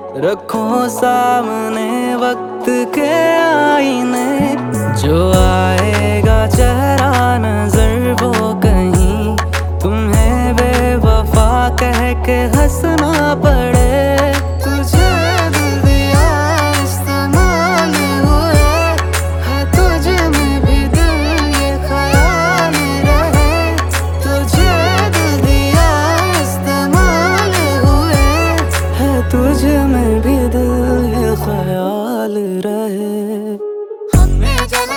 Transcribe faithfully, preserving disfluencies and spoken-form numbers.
रखो सामने वक्त के आईने, जो आएगा चेहरा नजर वो कर